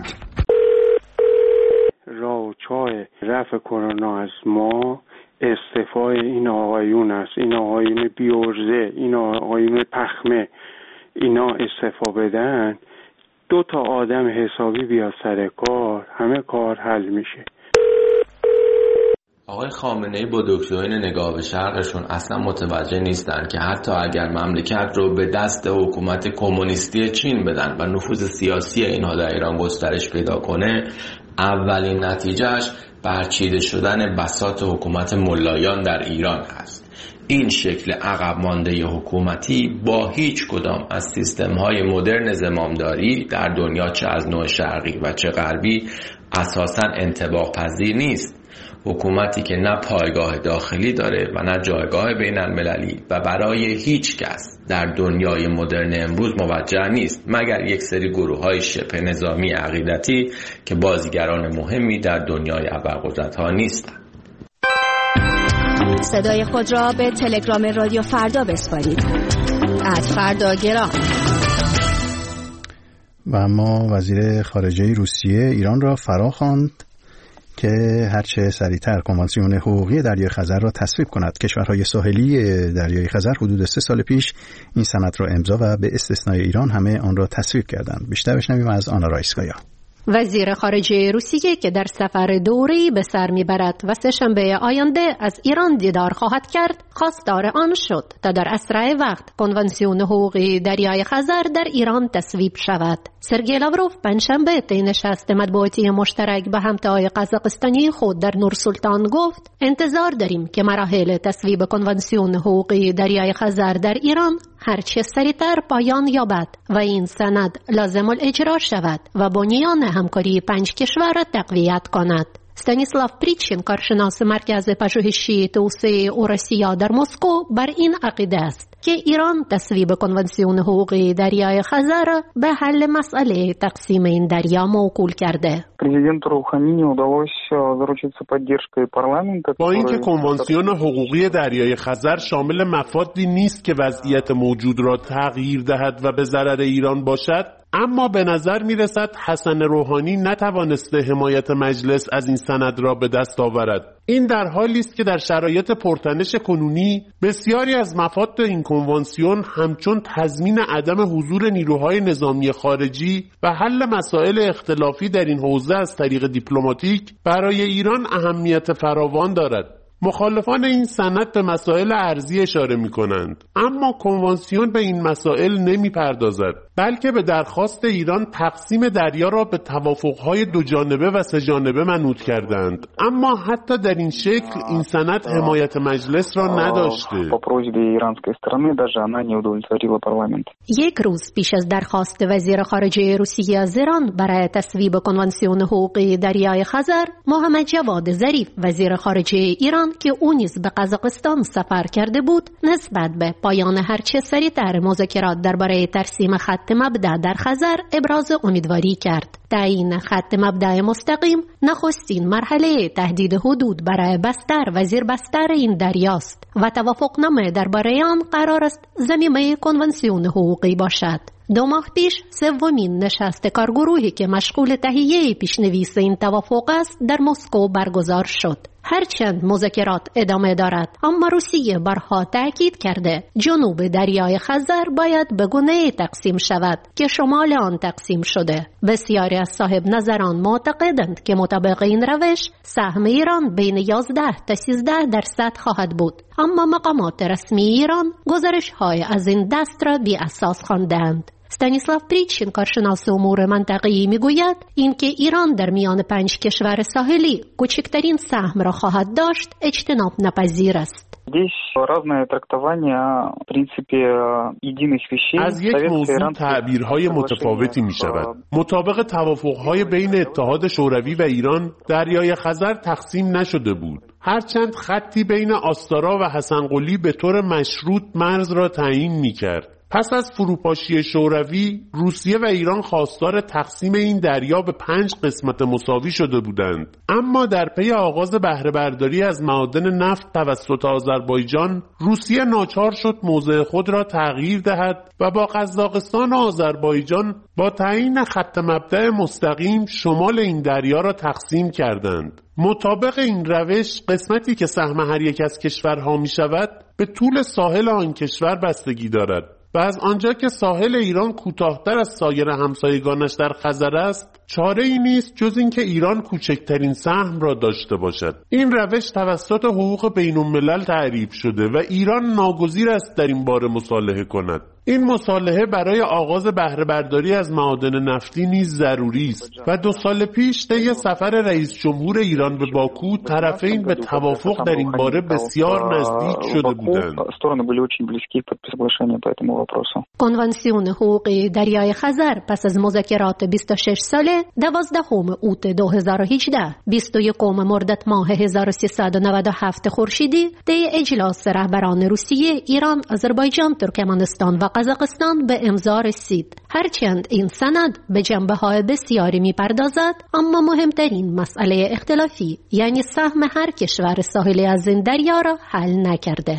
راه و چاه رفع کرونا از ما استعفای این آقایون است، این آقایون بیورزه، این آقایون پخمه، اینا استعفا بدن، 2 آدم حسابی بیا سر کار، همه کار حل میشه. آقای خامنه‌ای با دکترین نگاه به شرقشون اصلا متوجه نیستن که حتی اگر مملکت رو به دست حکومت کمونیستی چین بدن و نفوذ سیاسی اینها در ایران گسترش پیدا کنه، اولین نتیجهش برچیده شدن بساط حکومت ملایان در ایران هست. این شکل عقب مانده حکومتی با هیچ کدام از سیستم‌های مدرن زمامداری در دنیا چه از نوع شرقی و چه غربی اساساً انطباق پذیر نیست. حکومتی که نه پایگاه داخلی داره و نه جایگاه بین المللی و برای هیچ کس در دنیای مدرن امروز موجه نیست مگر یک سری گروه‌های شبه نظامی عقیدتی که بازیگران مهمی در دنیای ابرقدرت‌ها نیستند. صدای خود را به تلگرام رادیو فردا بسپارید. @فرداگرام. و اما وزیر خارجه روسیه ایران را فرا خواند که هرچه سریعتر کنوانسیون حقوقی دریای خزر را تصویب کند. کشورهای ساحلی دریای خزر حدود 3 سال پیش این سند را امضا و به استثنای ایران همه آن را تصویب کردند. بیشتر بشنویم از آنا رایسکایا. وزیر خارجه روسیه که در سفر دوره‌ای به سر میبرد و سه‌شنبه آینده از ایران دیدار خواهد کرد، خواستار آن شد تا در اسرع وقت کنوانسیون حقوقی دریای خزر در ایران تصویب شود. سرگئی لاوروف پنجشنبه طی نشست مطبوعاتی مشترک با همتای قزاقستانی خود در نورسلطان گفت انتظار داریم که مراحل تصویب کنوانسیون حقوقی دریای خزر در ایران هرچه سریعتر پایان یابد و این سند لازم الاجرا شود و بنیان همکاری 5 کشور را تقویت کند. استانیسلاو پریچین، کارشناس مرکز پژوهشی توسعه اوراسیا در مسکو، بر این عقیده است که ایران تصویب کنوانسیون حقوقی دریای خزر به حل مسئله تقسیم این دریا موکول کرده. با اینکه کنوانسیون حقوقی دریای خزر شامل مفادی نیست که وضعیت موجود را تغییر دهد و به ضرر ایران باشد، اما به نظر می رسد حسن روحانی نتوانسته حمایت مجلس از این سند را به دست آورد. این در حالی است که در شرایط پرتنش کنونی بسیاری از مفاد این کنوانسیون همچون تضمین عدم حضور نیروهای نظامی خارجی و حل مسائل اختلافی در این حوزه از طریق دیپلماتیک برای ایران اهمیت فراوان دارد. مخالفان این سند به مسائل ارضی اشاره می کنند، اما کنوانسیون به این مسائل نمی پردازد، بلکه به درخواست ایران تقسیم دریا را به توافقهای 2 جانبه و 3 جانبه منوط کردند. اما حتی در این شکل این سند حمایت مجلس را نداشته. یک روز پیش از درخواست وزیر خارجه روسیه از ایران برای تصویب کنوانسیون حقوقی دریای خزر، محمد جواد ظریف وزیر خارجه ایران که او نیز به قزاقستان سفر کرده بود، نسبت به پایان هرچه سریعتر مذاکرات درباره ترسیم خط مبدأ در خزر ابراز امیدواری کرد. تعیین خط مبدأ مستقیم نخستین مرحله تهدید حدود برای بستر و زیر بستر این دریاست و توافقنامه درباره آن قرار است ضمیمه کنوانسیون حقوقی باشد. 2 ماه پیش سومین نشست کارگروهی که مشغول تهیه پیشنویس این توافق است در مسکو برگزار شد. هرچند مذاکرات ادامه دارد، اما روسیه بارها تاکید کرده جنوب دریای خزر باید به گونه‌ای تقسیم شود که شمال آن تقسیم شده. بسیاری از صاحب نظران معتقدند که مطابق این روش سهم ایران بین 11 تا 13% خواهد بود، اما مقامات رسمی ایران گزارش‌های از این دست را بی اساس خواندند. استانیسلاو پریچین، کارشناس امور منطقه‌ای، میگوید اینکه ایران در میان 5 کشور ساحلی کوچکترین سهم را خواهد داشت اجتناب ناپذیر است. از یک موضوع تعبیرهای متفاوتی می شود. مطابق توافقهای بین اتحاد شوروی و ایران، دریای خزر تقسیم نشده بود، هرچند خطی بین آستارا و حسن قلی به طور مشروط مرز را تعیین می کرد. پس از فروپاشی شوروی، روسیه و ایران خواستار تقسیم این دریا به 5 قسمت مساوی شده بودند، اما در پی آغاز بهره برداری از معادن نفت توسط آذربایجان، روسیه ناچار شد موضع خود را تغییر دهد و با قزاقستان و آذربایجان با تعیین خط مبدأ مستقیم شمال این دریا را تقسیم کردند. مطابق این روش، قسمتی که سهم هر یک از کشورها می شود به طول ساحل آن کشور بستگی دارد و از آنجا که ساحل ایران کوتاه‌تر از سایر همسایگانش در خزر است، چاره‌ای نیست جز اینکه ایران کوچکترین سهم را داشته باشد. این روش توسط حقوق بین‌الملل تعریف شده و ایران ناگزیر است در این باره مصالحه کند. این مصالحه برای آغاز بهره برداری از معادن نفتی نیز ضروری است و 2 سال پیش طی سفر رئیس جمهور ایران به باکو طرفین به توافق در این باره بسیار نزدیک شده بودند. کنوانسیون حقوق دریای خزر پس از مذاکرات 26 ساله 12 اوت 2018 21 مرداد ماه 1397 خورشیدی طی اجلاس رهبران روسیه، ایران، آذربایجان، ترکمنستان و قزاقستان به امضا رسید. هرچند این سند به جنبه‌های بسیاری می‌پردازد، اما مهمترین مسئله اختلافی یعنی سهم هر کشور ساحلی از این دریا را حل نکرده.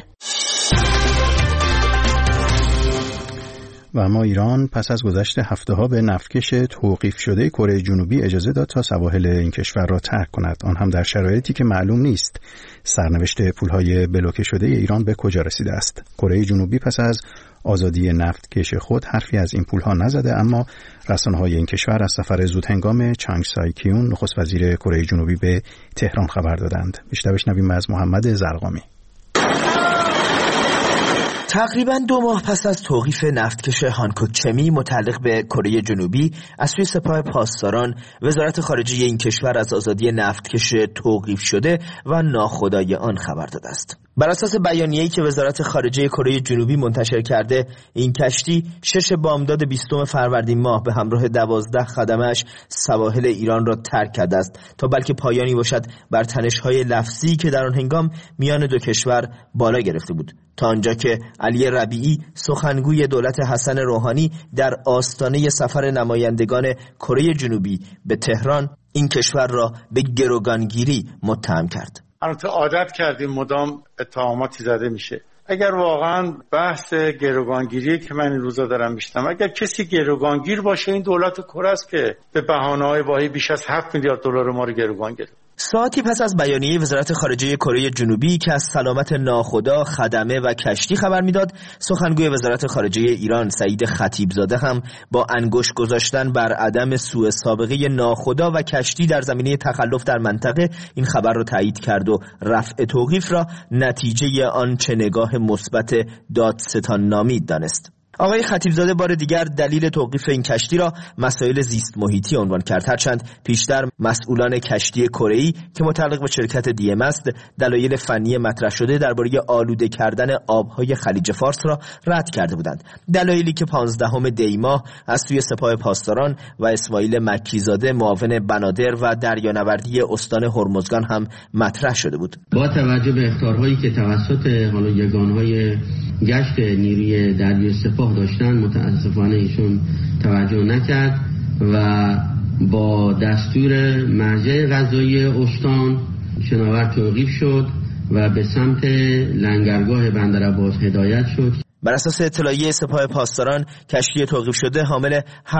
و اما ایران پس از گذشت هفته‌ها به نفتکش توقیف شده کره جنوبی اجازه داد تا سواحل این کشور را ترک کند، آن هم در شرایطی که معلوم نیست سرنوشت پول‌های بلوکه شده ایران به کجا رسیده است. کره جنوبی پس از آزادی نفتکش خود حرفی از این پول‌ها نزده، اما رسانه‌های این کشور از سفر زودهنگام چانگ سای کیون نخست وزیر کره جنوبی به تهران خبر دادند. بیشتر بشنویم از محمد زرقامی. تقریباً 2 ماه پس از توقیف نفتکش هانکوک چمی متعلق به کره جنوبی از سوی سپاه پاسداران، وزارت خارجه این کشور از آزادی نفتکش توقیف شده و ناخودآگاه آن خبر داده است. بر اساس بیانیه‌ای که وزارت خارجه کره جنوبی منتشر کرده، این کشتی 6 بامداد 20 فروردین ماه به همراه 12 خدمه‌اش سواحل ایران را ترک کرده است تا بلکه پایانی باشد بر تنش‌های لفظی که در آن هنگام میان 2 کشور بالا گرفته بود، تا آنجا که علی ربیعی سخنگوی دولت حسن روحانی در آستانه سفر نمایندگان کره جنوبی به تهران این کشور را به گروگانگیری متهم کرد. البته عادت کردیم مدام اتهاماتی زده میشه. اگر واقعا بحث گروگانگیری که من این روزا دارم میشنم، اگر کسی گروگانگیر باشه این دولت کره است که به بهانه‌های واهی بیش از 7 میلیارد دلار ما رو گروگان گرفت. ساعتی پس از بیانیه وزارت خارجه کره جنوبی که از سلامت ناخدا، خدمه و کشتی خبر میداد، سخنگوی وزارت خارجه ایران سعید خطیبزاده هم با انگشت گذاشتن بر عدم سوء سابقه ناخدا و کشتی در زمینه تخلف در منطقه این خبر را تایید کرد و رفع توقیف را نتیجه آن چه نگاه مثبت دادستان نامید دانست. آقای خطیبزاده بار دیگر دلیل توقیف این کشتی را مسائل زیست محیطی عنوان کرد، هرچند پیشتر مسئولان کشتی کره‌ای که متعلق به شرکت DM است دلایل فنی مطرح شده درباره آلوده کردن آبهای خلیج فارس را رد کرده بودند، دلایلی که 15 دی ماه از سوی سپاه پاسداران و اسماعیل مکیزاده معاون بنادر و دریانوردی استان هرمزگان هم مطرح شده بود. با توجه به اخطارهایی که توسط یگانهای گشت نیروی دریایی سپاه داشتن، متاسفانه ایشون توجه نکرد و با دستور مرجع قضایی استان شناور توقیف شد و به سمت لنگرگاه بندرعباس هدایت شد. بر اساس اطلاعیه سپاه پاسداران کشتی توقیف شده حامل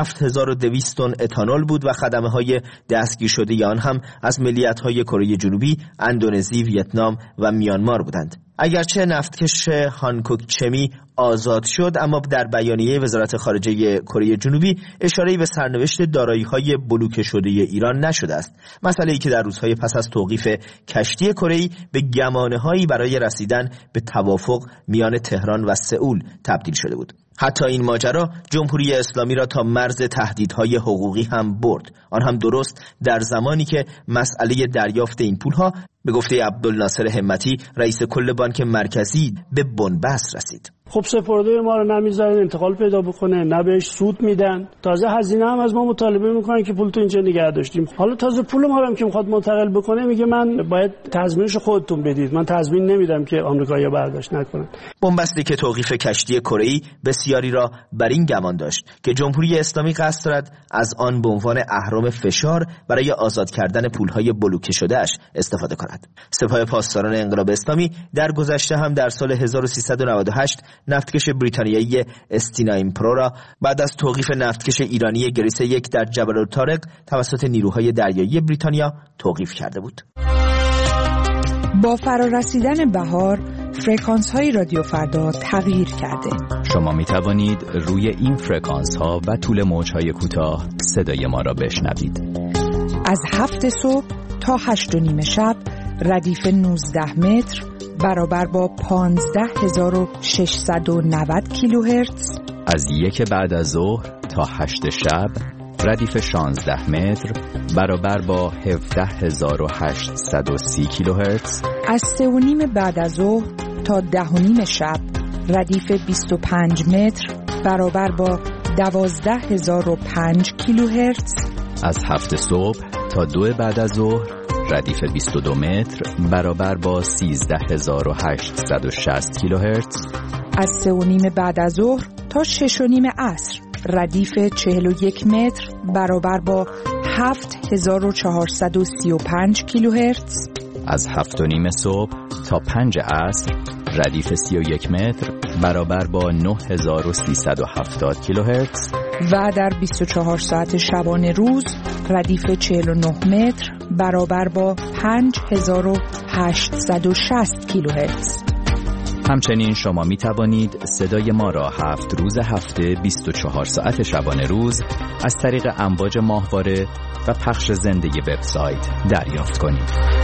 7200 تن اتانول بود و خدمه‌های دستگیر شده آن هم از ملیت‌های کره جنوبی، اندونزی، ویتنام و میانمار بودند. اگرچه نفتکش هانکوک چمی آزاد شد، اما در بیانیه وزارت خارجه کره جنوبی اشاره‌ای به سرنوشت دارایی‌های بلوکه شده ایران نشده است، مسئله‌ای که در روزهای پس از توقیف کشتی کره‌ای به گمانه‌هایی برای رسیدن به توافق میان تهران و سئول تبدیل شده بود. حتی این ماجرا جمهوری اسلامی را تا مرز تهدیدهای حقوقی هم برد، آن هم درست در زمانی که مسئله دریافت این پولها به گفته عبدالناصر همتی رئیس کل بانک مرکزی به بنبست رسید. خب سپرده ما رو نمیذارن انتقال پیدا بکنه، نه بهش سود میدن، تازه هزینه هم از ما مطالبه میکنن که پول تو اینجا نگه داشتیم. حالا تازه پول ما رو هم که میخواد منتقل بکنه میگه من باید تضمینش خودتون بدید، من تضمین نمیدم که آمریکایی‌ها برداشت نکنن. بنبستی که توقیف کشتی کره‌ای بسیاری را بر این گمان داشت که جمهوری اسلامی قصد دارد از آن به عنوان اهرم فشار برای آزاد کردن پولهای بلوکه شده‌اش استفاده کند. سپاه پاسداران انقلاب اسلامی در گذشته هم در سال 1398 نفتکش بریتانیایی استینایم پرو را بعد از توقیف نفتکش ایرانی گریس 1 در جبل الطارق توسط نیروهای دریایی بریتانیا توقیف کرده بود. با فرارسیدن بهار فرکانس های رادیو فردا تغییر کرده. شما می توانید روی این فرکانس ها و طول موج های کوتاه صدای ما را بشنوید. از 7 صبح تا 8:30 شب ردیف 19 متر برابر با 15690 کیلوهرتز از 1 بعد از ظهر تا 8 شب ردیف 16 متر برابر با 17830 کیلوهرتز. از 3:30 بعد از ظهر تا 10:30 شب ردیف 25 متر برابر با 12005 کیلوهرتز. از 7 صبح تا 2 بعد از ظهر ردیف 22 متر برابر با 13860 کیلوهرتز. از 3:30 بعد از ظهر تا 6:30 عصر ردیف 41 متر برابر با 7435 کیلوهرتز. از 7:30 صبح تا 5 عصر ردیف 31 متر برابر با 9370 کیلوهرتز. و در 24 ساعت شبانه روز ردیف 49 متر برابر با 5860 کیلوهرتز. همچنین شما می توانید صدای ما را 7 روز هفته 24 ساعت شبانه روز از طریق امواج ماهواره و پخش زنده وبسایت دریافت کنید.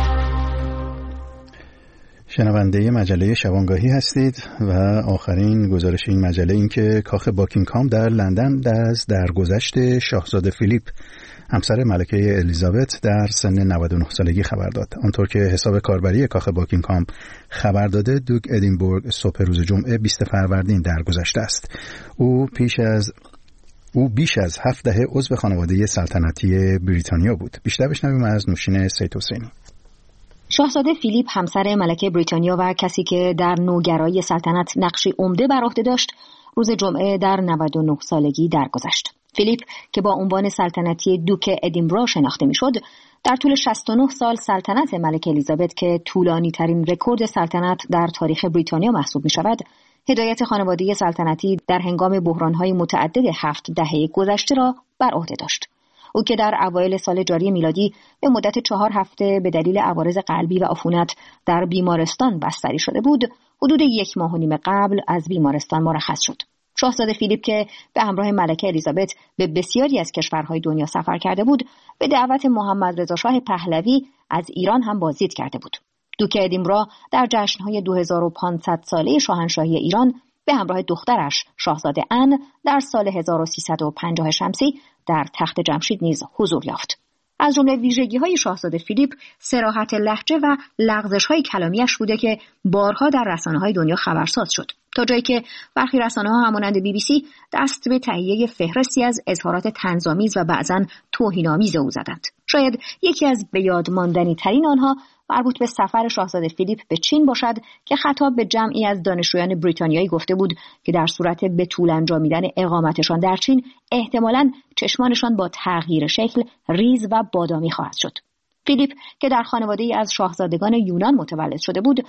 شنونده مجله شبانگاهی هستید و آخرین گزارش این مجله این که کاخ باکینگهام در لندن از درگذشت شاهزاده فیلیپ همسر ملکه الیزابت در سن 99 سالگی خبر داد. آنطور که حساب کاربری کاخ باکینگهام خبر داده، دوک ادینبورگ صبح روز جمعه 20 فروردین درگذشته است. او بیش از 7 دهه عضو خانواده سلطنتی بریتانیا بود. بیشتر بشنویم از نوشین سید حسینی. شاهزاده فیلیپ همسر ملکه بریتانیا و کسی که در نوگرایی سلطنت نقشی عمده بر عهده داشت، روز جمعه در 99 سالگی درگذشت. فیلیپ که با عنوان سلطنتی دوک ادینبرا شناخته میشد، در طول 69 سال سلطنت ملکه الیزابت که طولانی ترین رکورد سلطنت در تاریخ بریتانیا محسوب می شود، هدایت خانواده سلطنتی در هنگام بحران‌های متعدد 7 دهه گذشته را بر عهده داشت. او که در اوایل سال جاری میلادی به مدت 4 هفته به دلیل عوارض قلبی و عفونت در بیمارستان بستری شده بود، حدود 1 ماه و نیم قبل از بیمارستان مرخص شد. شاهزاده فیلیپ که به همراه ملکه الیزابت به بسیاری از کشورهای دنیا سفر کرده بود، به دعوت محمد رضا شاه پهلوی از ایران هم بازدید کرده بود. دوک ادینبرا در جشن‌های 2500 ساله شاهنشاهی ایران به همراه دخترش شاهزاده ان در سال 1350 شمسی در تخت جمشید نیز حضور یافت. از جمله ویژگی‌های شاهزاده فیلیپ صراحت لهجه و لغزش‌های کلامیش بوده که بارها در رسانه‌های دنیا خبرساز شد، تا جایی که برخی رسانه‌ها همانند BBC دست به تهیه فهرستی از اظهارات طنزآمیز و بعضاً توهین‌آمیز او زدند. شاید یکی از به یاد ماندنی‌ترین آنها مربوط به سفر شاهزاده فیلیپ به چین باشد که خطاب به جمعی از دانشجویان بریتانیایی گفته بود که در صورت به طول انجامیدن اقامتشان در چین احتمالاً چشمانشان با تغییر شکل ریز و بادامی خواهد شد. فیلیپ که در خانواده‌ای از شاهزادگان یونان متولد شده بود،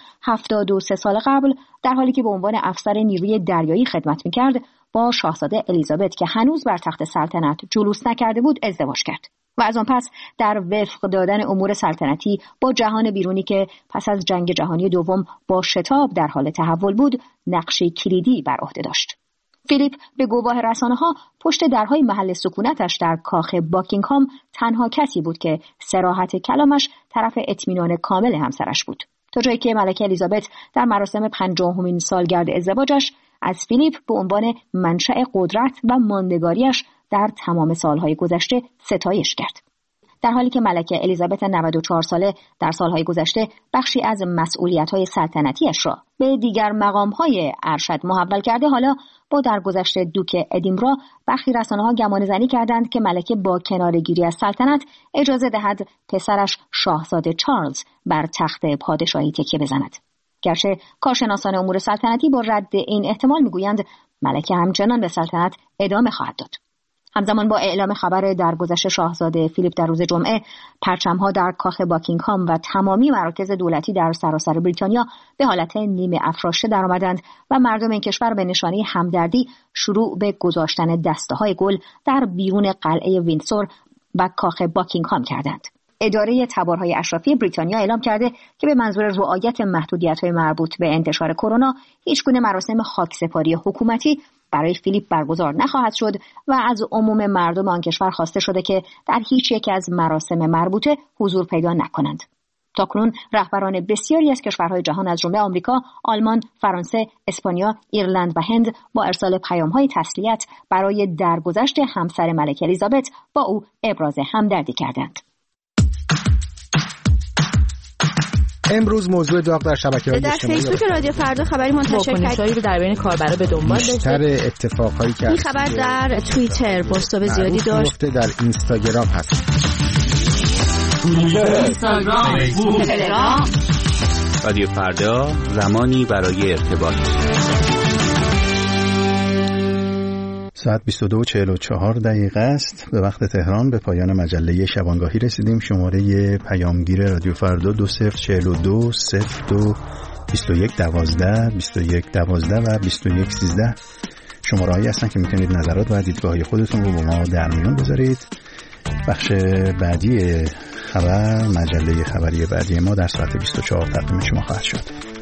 73 سال قبل در حالی که به عنوان افسر نیروی دریایی خدمت می‌کرد، با شاهزاده الیزابت که هنوز بر تخت سلطنت جلوس نکرده بود ازدواج کرد و از آن پس در وفق دادن امور سلطنتی با جهان بیرونی که پس از جنگ جهانی دوم با شتاب در حال تحول بود، نقشی کلیدی بر عهده داشت. فیلیپ به گواه رسانه‌ها پشت درهای محل سکونتش در کاخ باکینگهام تنها کسی بود که صراحت کلامش طرف اطمینان کامل همسرش بود، تا جایی که ملکه الیزابت در مراسم 50مین سالگرد ازدواجش از فیلیپ به عنوان منشأ قدرت و ماندگاریش در تمام سالهای گذشته ستایش کرد. در حالی که ملکه الیزابت 94 ساله در سالهای گذشته بخشی از مسئولیت‌های سلطنتیش را به دیگر مقام‌های ارشد محول کرده، حالا با درگذشت دوک ادینبرا برخی رسانه‌ها گمانه‌زنی کردند که ملکه با کناره‌گیری از سلطنت اجازه دهد پسرش شاهزاده چارلز بر تخت پادشاهی تکیه بزند. گرچه کارشناسان امور سلطنتی با رد این احتمال میگویند ملکه همچنان به سلطنت ادامه خواهد داد. همزمان با اعلام خبر درگذشت شاهزاده فیلیپ در روز جمعه، پرچم‌ها در کاخ باکینگهام و تمامی مراکز دولتی در سراسر بریتانیا به حالت نیمه افراشته درآمدند و مردم این کشور به نشانه همدردی شروع به گذاشتن دسته‌های گل در بیرون قلعه ویندسور و کاخ باکینگهام کردند. اداره تبارهای اشرافی بریتانیا اعلام کرده که به منظور رعایت محدودیت‌های مربوط به انتشار کرونا، هیچگونه مراسم خاکسپاری حکومتی برای فیلیپ برگزار نخواهد شد و از عموم مردم آن کشور خواسته شده که در هیچ یک از مراسم مربوطه حضور پیدا نکنند. تاکنون رهبران بسیاری از کشورهای جهان از جمله آمریکا، آلمان، فرانسه، اسپانیا، ایرلند و هند با ارسال پیام‌های تسلیت برای درگذشت همسر ملکه الیزابت با او ابراز همدردی کردند. امروز موضوع داغ در شبکه‌های اجتماعی در فیسبوک رادیو فردا خبری منتشر کرد که در بین کاربرا به دنبال داشته. بیشتر اتفاقایی که این خبر در توییتر پست‌های زیادی داشت. در اینستاگرام هست. اینستاگرام، تلگرام. رادیو فردا، زمانی برای ارتباط. ساعت 22:44 است. به وقت تهران به پایان مجله شبانگاهی رسیدیم. شماره پیامگیر رادیو فردا 2042 02 21 12 21 12 و 21 13 شماره‌هایی هستن که میتونید نظرات و دیدگاه‌های خودتون رو با ما در میون بذارید. بخش بعدی خبر، مجله خبری بعدی ما در ساعت 24 تقدیم شما خواهد شد.